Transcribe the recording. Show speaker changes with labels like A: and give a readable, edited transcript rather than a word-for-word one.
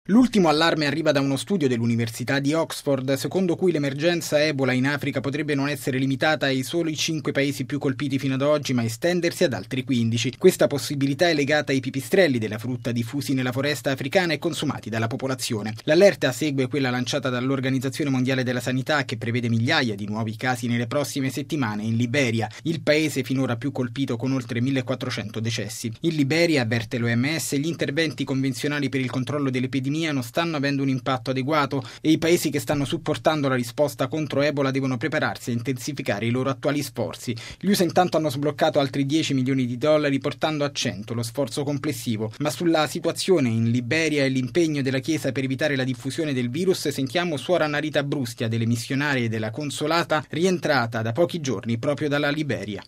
A: L'ultimo allarme arriva da uno studio dell'Università di Oxford, secondo cui l'emergenza Ebola in Africa potrebbe non essere limitata ai soli 5 paesi più colpiti fino ad oggi, ma estendersi ad altri 15. Questa possibilità è legata ai pipistrelli della frutta diffusi nella foresta africana e consumati dalla popolazione. L'allerta segue quella lanciata dall'Organizzazione Mondiale della Sanità, che prevede migliaia di nuovi casi nelle prossime settimane in Liberia, il paese finora più colpito con oltre 1400 decessi. In Liberia, avverte l'OMS, gli interventi convenzionali per il controllo dell'epidemia non stanno avendo un impatto adeguato e i paesi che stanno supportando la risposta contro Ebola devono prepararsi a intensificare i loro attuali sforzi. Gli USA intanto hanno sbloccato altri 10 milioni di dollari, portando a 100 lo sforzo complessivo. Ma sulla situazione in Liberia e l'impegno della Chiesa per evitare la diffusione del virus sentiamo suora Narita Brustia, delle missionarie della Consolata, rientrata da pochi giorni proprio dalla Liberia.